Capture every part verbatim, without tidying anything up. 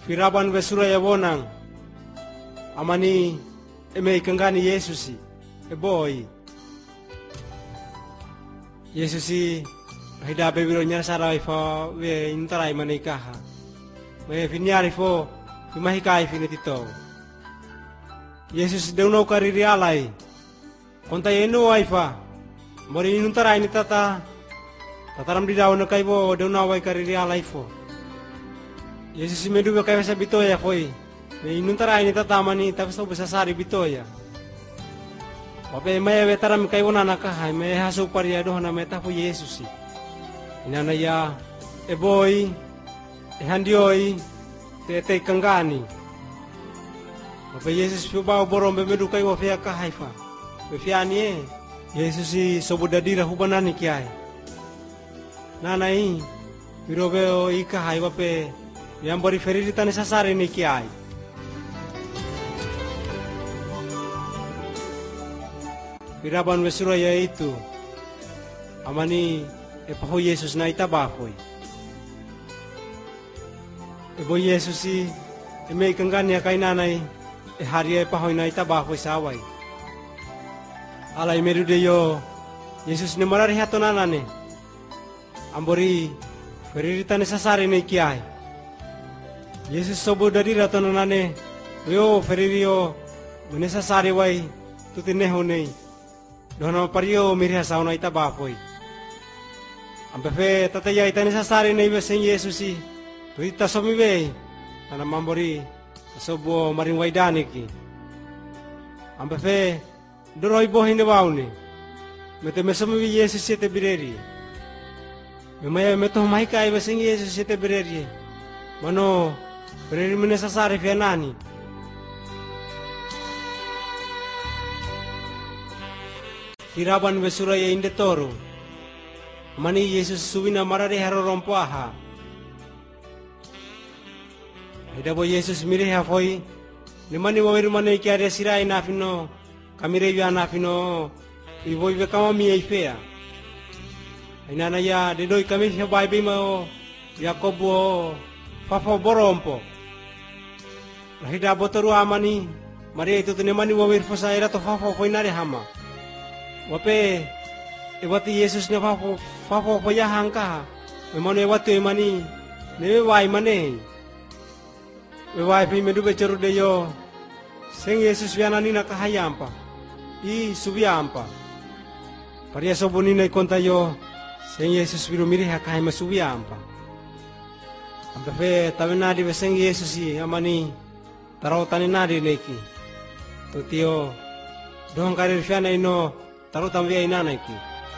Piraban besura ya bonang. Amani eme ikangani Yesusi. E boy. Yesusi hida bebiro nya sarai fo we intarai manikaha. Me finiari fo fimahikai finitito. Yesus deuno kariri alai. Konta yeno aifa. Mori intarai ni tata. Tataram di daun kai bo deuno wai kariri alai fo. Yesus medu be kai sa bitoya foi. Me intarai ni tata mani tapi so bisa sari bitoya. Wape maya vetaram kai wona nakaha me hasu paria do na meta fu Yesusi. Inana ya e boy e handioi te te kangani. Wape Yesus fu ba borombe medu kai wa fia ka haifa. Be fiani e Yesusi sobudadira hubanani kiai. Nanai birobeo ika hai wape yang bari feriri tane sasare ni kiai. Piraban besura ya itu. Amani epaho Yesus na itabafoi. Ebo Yesus si eme ikangani ya kainanai e hari epaho na itabafoi sawai. Alai meru de yo Yesus ne marari hato nanane. Ambori feririta ne sasare ne kiai. Yesus sobo dari rato nanane. Yo feririo mene sasare wai tutineho nei. Dono pario mirha sauna ita bafoi. Ampe fe tataya ita ni sasari nei besen Yesusi. Tu ita somi be. Tana mambori sobo maring waidani ki. Ampe fe doroi bohine bauni. Mete mesomi Yesus te bireri. Memaya meto mai kai besen Yesus te bireri. Mano bireri mene sasari fe nani. Piraban besura ya inde toro. Mani Yesus subina marare haro rompo aha. Hida bo Yesus mire ha foi. Ni mani wo mane kiare sirai na fino. Kamire wi ana fino. Ibo ibe kama mi ifea. Ina na ya de doi kami fe bai be mo. Yakobo fafo borompo. Hida botoru amani. Mari itu tene mani wo wir fosa era to fafo foi nare hama. Wape ewati Yesus ne fafo fafo poya hangka memano ewati emani ne wai mane we wai pi medu becheru de yo seng Yesus wiana ni na kahayampa I subiampa paria soboni na konta yo seng Yesus biru miri hakai masubiampa ampe fe tavena di seng Yesus I amani tarau tani nadi neki tutio dong karir fiana ino taruh tambah inana iki.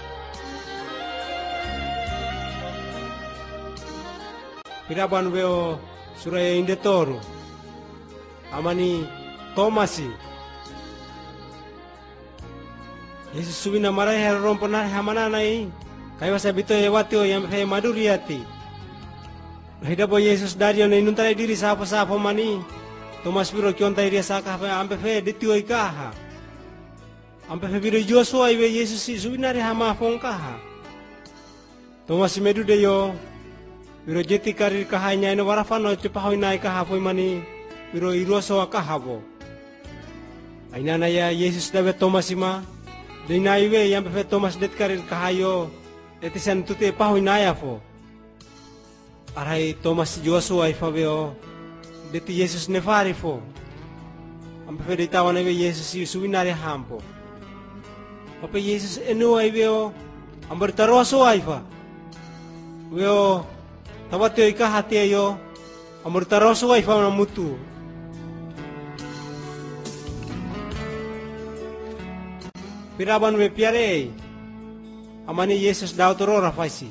Piraban weo suraya inde toru. Amani Tomasi. Yesus subina marai hero romponar hamana nai. Kaya wasa bito ewatio yang fe maduriati. Hida bo Yesus dario na inuntare diri sapa-sapa mani. Tomas biro kionta iria saka fe ampe fe ditio ikaha. Ampe febiro Joshua iwe Yesus si subinari hama fongkaha. Thomas medu de yo. Biro jeti karir kahanya ino warafano cepahoi naik kaha foi mani. Biro iroso akahabo. Ainana ya Yesus dawe Thomas ima. Dina iwe yang pefe Thomas det karir kahayo. Etisan tute pahoi naya fo. Arai Thomas Joshua ifa beo. Deti Yesus nefari fo. Ampe fe ditawan iwe Yesus si subinari hampo. Apa Yesus enu ai veo ambar taroso ai fa. Veo tawatio ika hati ayo ambar taroso ai fa na mutu. Piraban we piare. Amani Yesus dau torora faisi.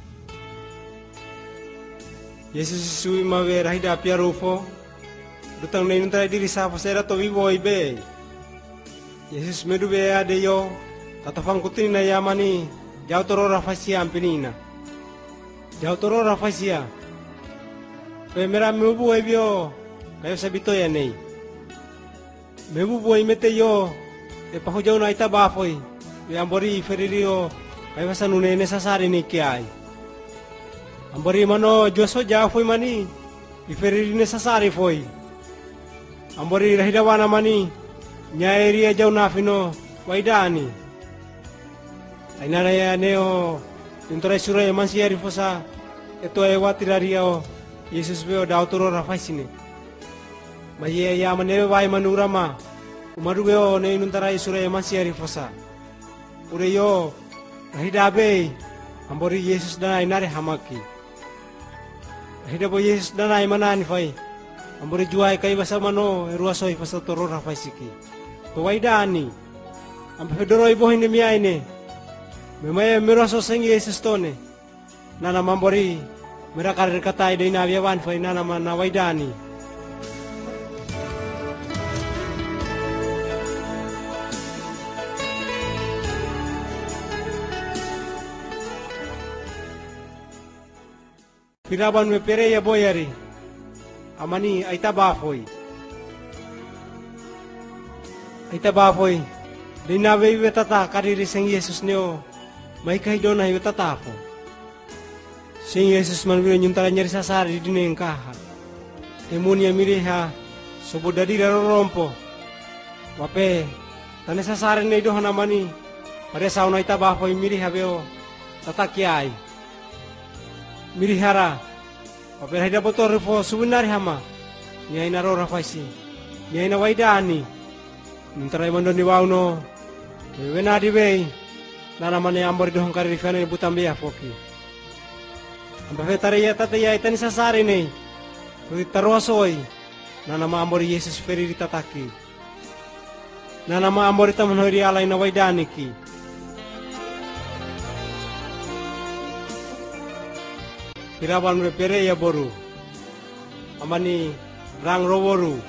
Yesus sui ma we rahida piarufo. Dutang nei nuntra diri sa fasera to vivo ibe. Yesus medu be ade yo. Tatafang kutin na yamani, jauh torora fasia ampinina. Jauh torora fasia. Pemera mebu ebio, kayo sabito ya nei. Mebu boy mete yo, e paho jauh na ita bafoi. Ambori feririo, kayo sa nune sasari ni kiai. Ambori mano Joshua jauh foi mani, iferi necessary foi. Ambori rahidawana mani nyaeria jau nafino waidani. Ainara ya neo intorai surai mansiari fosa eto e watirario Yesus beo dautoro rafaisine. Maye ya manebe vai manurama umarugeo ne inuntarai surai mansiari fosa. Ure yo rahidabe ambori Yesus danai nare hamaki. Rahidabo Yesus danai manani fai. Ambori juai kai basa mano ruasoi fasa toro rafaisiki. To waidani. Ampe fedoro ibo hinde miaine. Memaya meraso seng Yesus tone. Nana mambori merakar katai dei na biawan fai nana mana waidani. Piraban me pere ya boyari. Amani aita bafoi. Aita bafoi. Dei na be tata kariri seng Yesus neo. Mai kai dona hiyo tatafo. Sing Yesus manwiro nyuntara nyari sasari di dine kaha. Temunia miriha sobodadi daro rompo. Wape tane sasari ne do hanamani. Pare sauna ita bafo miriha beo tatakiai. Mirihara. Wape hida botor rifo subunari hama. Nyai naro rafaisi. Nyai na waidani. Nyuntara imandoni wauno. Wena dibei. Nana mane ambori dohong kari rifane butambe ya foki. Ampe tare ya tate ya itani sasari nei. Kui tarosoi. Nana ma ambori Yesus feri ditataki. Nana ma ambori tamanhori alai na waidaniki. Kiraban repere ya boru. Amani rang roboru.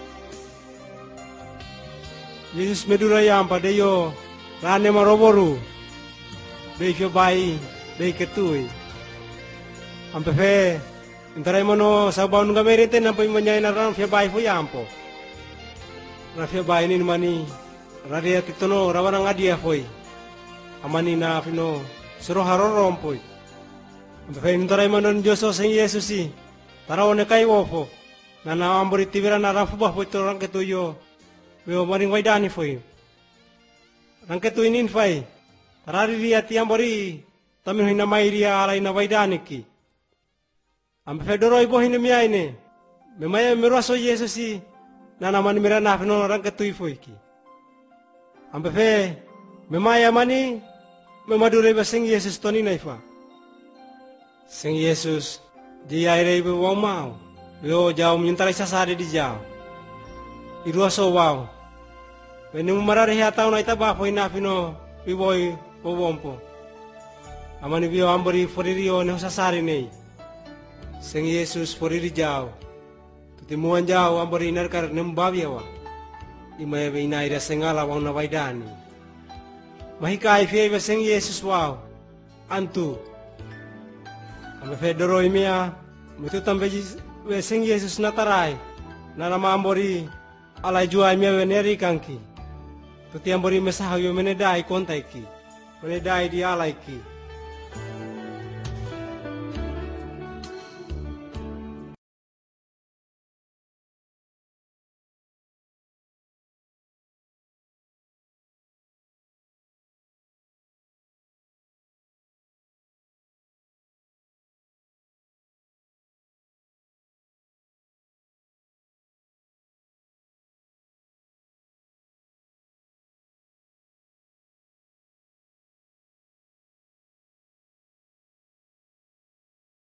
Yesus medura ya ampa deyo rane maroboru. Dei fio bai, dei ketui. Ampe fe, intarai mono sabau nunga merete nampo imanyai naran fio bai fo yampo. Na fio bai ni mani, radia titono rawana ngadia foi. Amani na fino sero harorompoi. Ampe fe intarai mono Joso sing Yesusi. Tarawane kai wofo. Nana ambori tibira naran fubah foi to rang ketuyo. Beo maring waidani foi. Rang ketui nin fai. Tarari ria tiambori tamin hina mai ria alai na waidaniki. Ampe fedoro ibo hina miaine. Memaya meruaso Yesusi nana mani mera nafino rang ketui foiki. Ampe fe memaya mani memadure ba sing Yesus toni naifa. Sing Yesus dia ire ibo wau mau. Yo jauh menyentari sasari di jauh. Iruaso wau. Wene mumarare hatau na ita ba foi nafino iboi Wompo. Amani bio ambori foririo ne sasari nei. Seng Yesus foriri jauh. Tutimuan jauh ambori narkar nembabiawa. Imaya be inaira sengala wang na waidani. Mahikai fie be seng Yesus wow. Antu. Ame fedoro imia mutu tambe be seng Yesus natarai. Nana ambori alai jua imia veneri kanki. Tuti ambori mesahayo menedai kontaiki. Menedai di alaiki.